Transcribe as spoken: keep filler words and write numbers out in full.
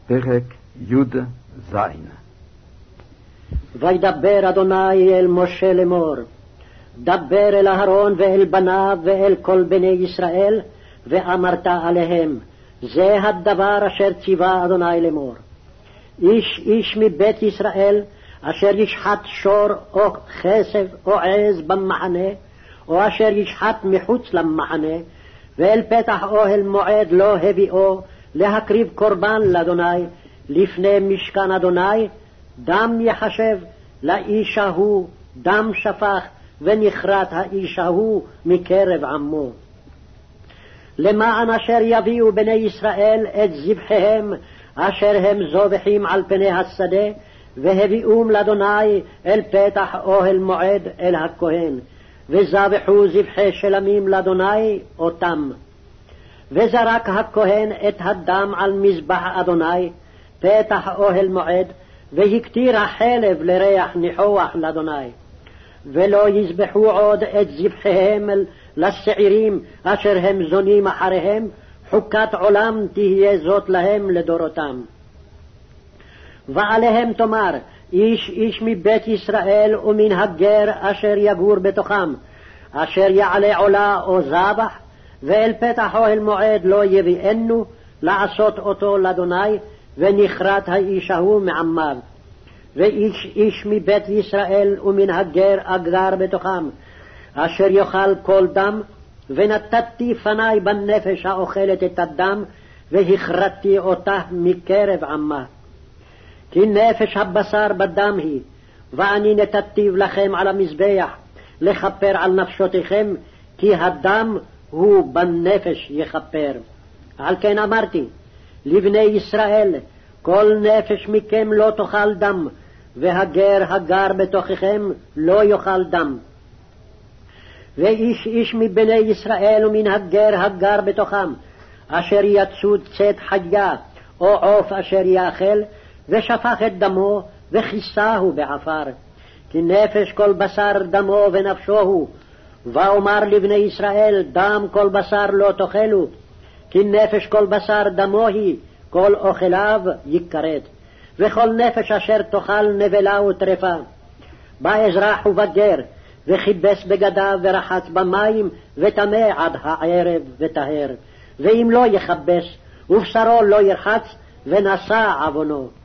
פרק י' ז'. וידבר אדוני אל משה לאמור, דבר אל אהרון ואל בניו ואל כל בני ישראל, ואמרת עליהם, זה הדבר אשר ציווה אדוני לאמור. איש איש מבית ישראל אשר ישחט שור או חסב או עז במחנה, או אשר ישחט מחוץ למחנה, ואל פתח אוהל מועד לא הביאו להקריב קורבן לאדוני לפני משכן אדוני, דם יחשב לאיש ההוא, דם שפך ונכרת האיש ההוא מקרב עמו. למען אשר יביאו בני ישראל את זבחיהם אשר הם זובחים על פני השדה, והביאום לאדוני אל פתח אוהל מועד אל הכהן, וזבחו זבחי שלמים לאדוני אותם. וזרק הכהן את הדם על מזבח אדוני פתח אוהל מועד, והקטיר החלב לריח ניחוח לאדוני. ולא יזבחו עוד את זבחיהם לשעירים אשר הם זונים אחריהם, חוקת עולם תהיה זאת להם לדורותם. ועליהם תאמר, איש איש מבית ישראל ומן הגר אשר יגור בתוכם, אשר יעלה עולה או זבח, ואל פתח אוהל מועד לא יביאנו לעשות אותו לאדוני, ונכרת האיש ההוא מעמיו. ואיש איש מבית ישראל ומן הגר אגר בתוכם, אשר יאכל כל דם, ונתתי פני בנפש האוכלת את הדם, והכרתי אותה מקרב עמה. כי נפש הבשר בדם היא, ואני נתתיו לכם על המזבח, לכפר על נפשותיכם, כי הדם הוא בנפש יכפר. על כן אמרתי, לבני ישראל, כל נפש מכם לא תאכל דם, והגר הגר בתוככם לא יאכל דם. ואיש איש מבני ישראל ומן הגר הגר בתוכם, אשר יצוד צאת חיה, או עוף אשר יאכל, ושפך את דמו, וכיסהו בעפר. כי נפש כל בשר דמו ונפשו הוא. ואומר לבני ישראל, דם כל בשר לא תאכלו, כי נפש כל בשר דמו היא, כל אוכליו יכרת. וכל נפש אשר תאכל נבלה וטרפה. בא אזרח ובגר, וכיבס בגדיו ורחץ במים, וטמא עד הערב וטהר. ואם לא יכבס, ובשרו לא ירחץ, ונשא עוונו.